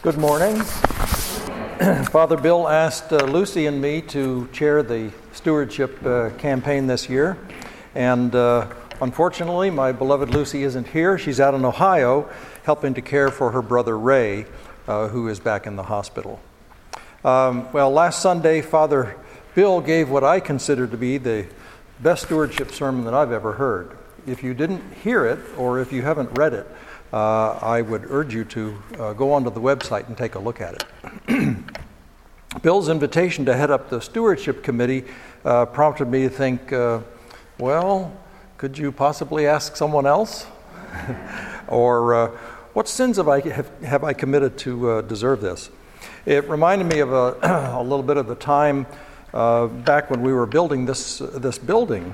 Good morning. Father Bill asked Lucy and me to chair the stewardship campaign this year, and unfortunately my beloved Lucy isn't here. She's out in Ohio helping to care for her brother Ray, who is back in the hospital. Last Sunday, Father Bill gave what I consider to be the best stewardship sermon that I've ever heard. If you didn't hear it, or if you haven't read it, I would urge you to go onto the website and take a look at it. Bill's invitation to head up the stewardship committee prompted me to think, could you possibly ask someone else? Or what sins have I committed to deserve this? It reminded me of a little bit of the time back when we were building this building.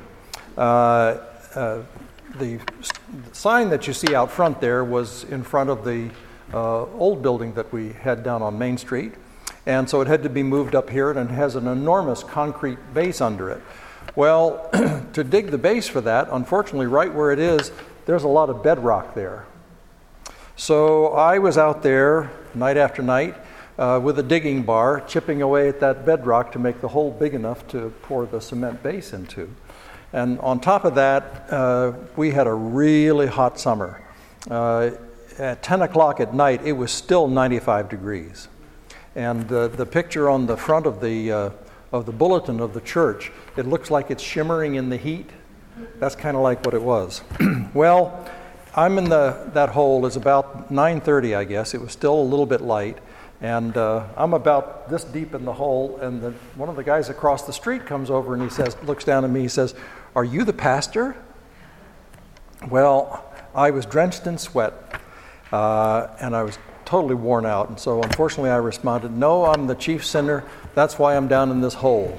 The sign that you see out front there was in front of the old building that we had down on Main Street, and so it had to be moved up here, and it has an enormous concrete base under it. Well, to dig the base for that, unfortunately, right where it is, there's a lot of bedrock there. So I was out there night after night with a digging bar, chipping away at that bedrock to make the hole big enough to pour the cement base into. And on top of that, we had a really hot summer. At 10 o'clock at night, it was still 95 degrees. And the picture on the front of the bulletin of the church, it looks like it's shimmering in the heat. That's kind of like what it was. Well, I'm in that hole. It's about 9:30, I guess. It was still a little bit light. And I'm about this deep in the hole, and one of the guys across the street comes over and looks down at me, he says, "Are you the pastor?" Well, I was drenched in sweat, and I was totally worn out, and so unfortunately I responded, "No, I'm the chief sinner. That's why I'm down in this hole."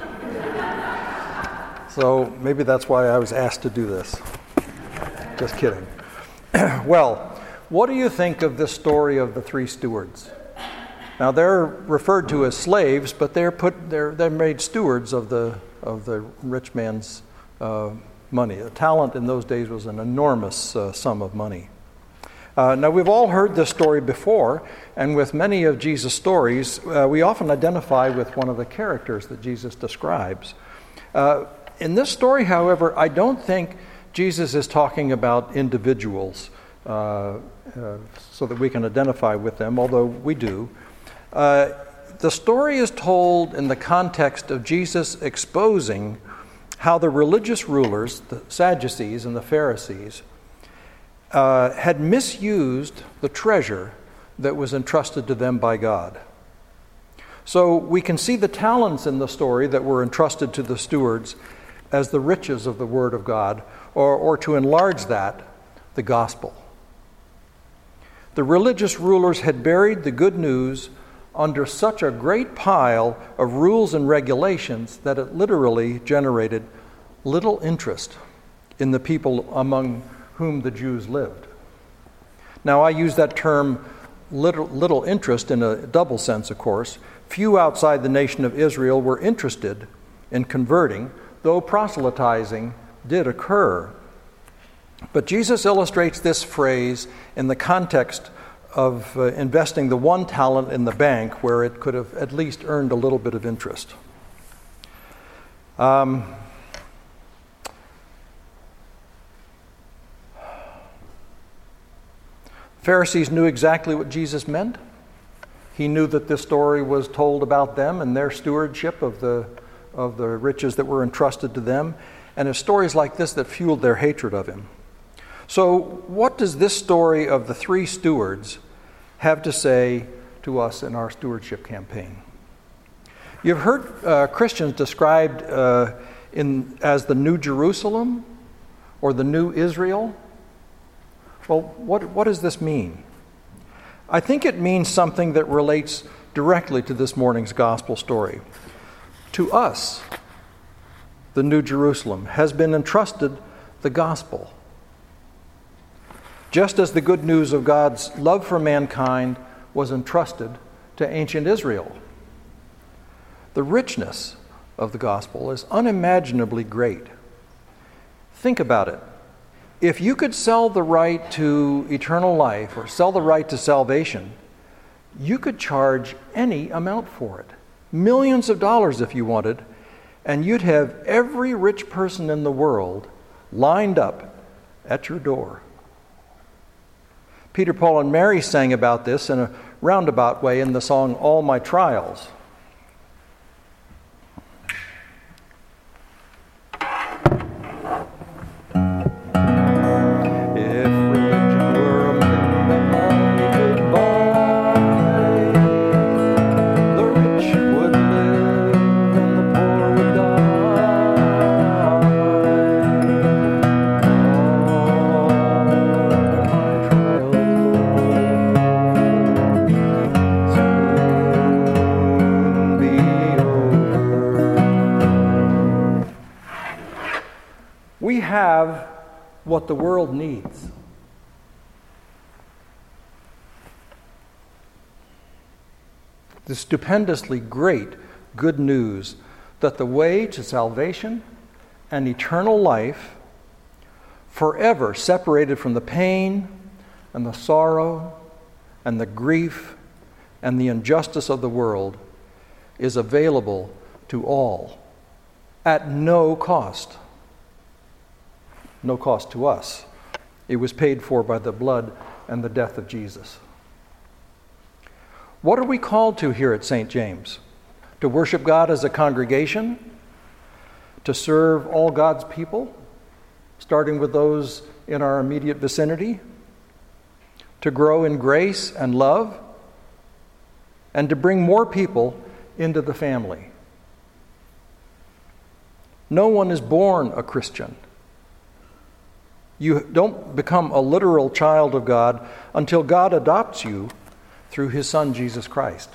So maybe that's why I was asked to do this. Just kidding. Well, what do you think of this story of the three stewards? Now they're referred to as slaves, but they're made stewards of the rich man's money. A talent in those days was an enormous sum of money. Now we've all heard this story before, and with many of Jesus' stories, we often identify with one of the characters that Jesus describes. In this story, however, I don't think Jesus is talking about individuals so that we can identify with them, although we do. The story is told in the context of Jesus exposing how the religious rulers, the Sadducees and the Pharisees, had misused the treasure that was entrusted to them by God. So we can see the talents in the story that were entrusted to the stewards as the riches of the Word of God, or to enlarge that, the gospel. The religious rulers had buried the good news under such a great pile of rules and regulations that it literally generated little interest in the people among whom the Jews lived. Now, I use that term little interest in a double sense, of course. Few outside the nation of Israel were interested in converting, though proselytizing did occur. But Jesus illustrates this phrase in the context of investing the one talent in the bank where it could have at least earned a little bit of interest. Pharisees knew exactly what Jesus meant. He knew that this story was told about them and their stewardship of the riches that were entrusted to them, and it's stories like this that fueled their hatred of him. So what does this story of the three stewards have to say to us in our stewardship campaign? You've heard Christians described as the New Jerusalem or the New Israel. Well, what does this mean? I think it means something that relates directly to this morning's gospel story. To us, the New Jerusalem has been entrusted the gospel. Just as the good news of God's love for mankind was entrusted to ancient Israel. The richness of the gospel is unimaginably great. Think about it. If you could sell the right to eternal life or sell the right to salvation, you could charge any amount for it, millions of dollars if you wanted, and you'd have every rich person in the world lined up at your door. Peter, Paul, and Mary sang about this in a roundabout way in the song All My Trials. We have what the world needs. The stupendously great good news that the way to salvation and eternal life, forever separated from the pain and the sorrow and the grief and the injustice of the world, is available to all at no cost. No cost to us. It was paid for by the blood and the death of Jesus. What are we called to here at St. James? To worship God as a congregation? To serve all God's people, starting with those in our immediate vicinity? To grow in grace and love? And to bring more people into the family? No one is born a Christian. You don't become a literal child of God until God adopts you through His Son, Jesus Christ.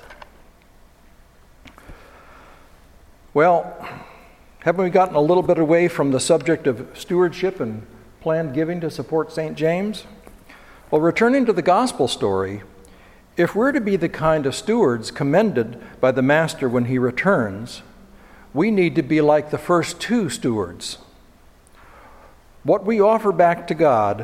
Well, haven't we gotten a little bit away from the subject of stewardship and planned giving to support St. James? Well, returning to the gospel story, if we're to be the kind of stewards commended by the Master when He returns, we need to be like the first two stewards. What we offer back to God,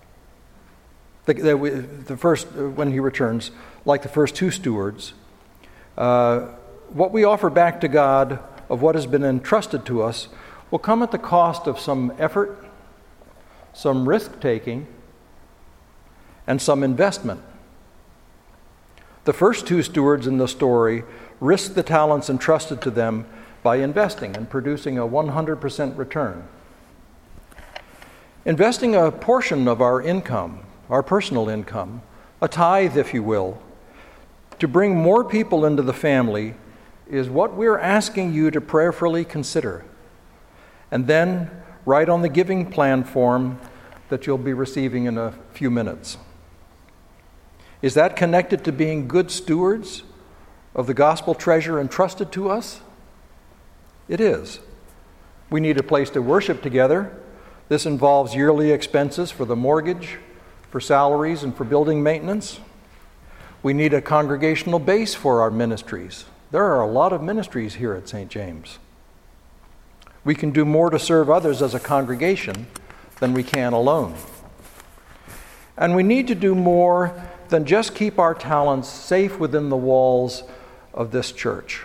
the first when He returns, like the first two stewards, what we offer back to God of what has been entrusted to us will come at the cost of some effort, some risk-taking, and some investment. The first two stewards in the story risked the talents entrusted to them by investing and producing a 100% return. Investing a portion of our income, our personal income, a tithe, if you will, to bring more people into the family is what we're asking you to prayerfully consider. And then write on the giving plan form that you'll be receiving in a few minutes. Is that connected to being good stewards of the gospel treasure entrusted to us? It is. We need a place to worship together. This involves yearly expenses for the mortgage, for salaries, and for building maintenance. We need a congregational base for our ministries. There are a lot of ministries here at St. James. We can do more to serve others as a congregation than we can alone. And we need to do more than just keep our talents safe within the walls of this church.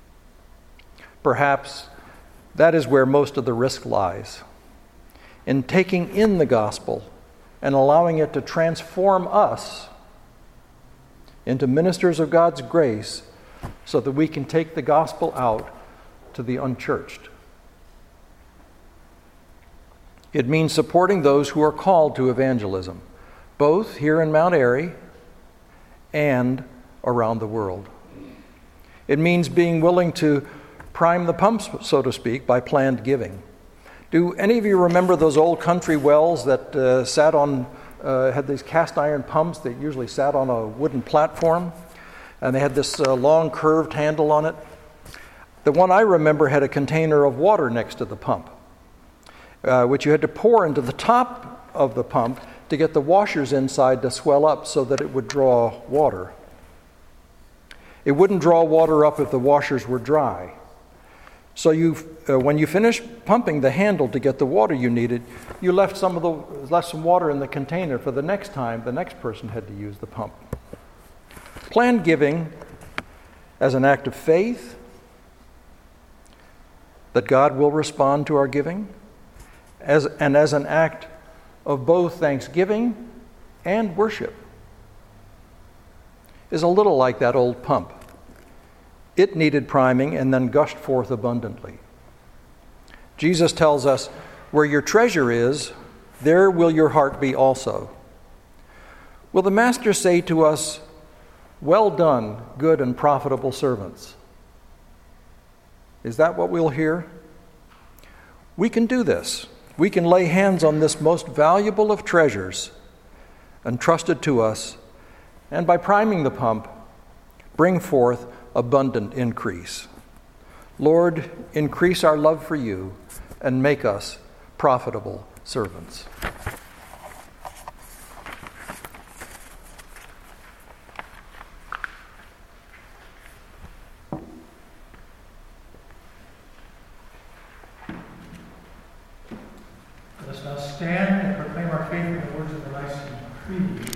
Perhaps that is where most of the risk lies, in taking in the gospel and allowing it to transform us into ministers of God's grace so that we can take the gospel out to the unchurched. It means supporting those who are called to evangelism, both here in Mount Airy and around the world. It means being willing to prime the pumps, so to speak, by planned giving. Do any of you remember those old country wells that had these cast iron pumps that usually sat on a wooden platform? And they had this long curved handle on it. The one I remember had a container of water next to the pump, which you had to pour into the top of the pump to get the washers inside to swell up so that it would draw water. It wouldn't draw water up if the washers were dry. So when you finished pumping the handle to get the water you needed, you left some water in the container for the next time the next person had to use the pump. Plan giving as an act of faith that God will respond to our giving, as an act of both thanksgiving and worship. Is a little like that old pump. It needed priming and then gushed forth abundantly. Jesus tells us, where your treasure is, there will your heart be also. Will the Master say to us, well done, good and profitable servants? Is that what we'll hear? We can do this. We can lay hands on this most valuable of treasures entrusted to us, and by priming the pump, bring forth abundant increase. Lord, increase our love for you and make us profitable servants. Let us now stand and proclaim our faith in the words of the Nicene Creed.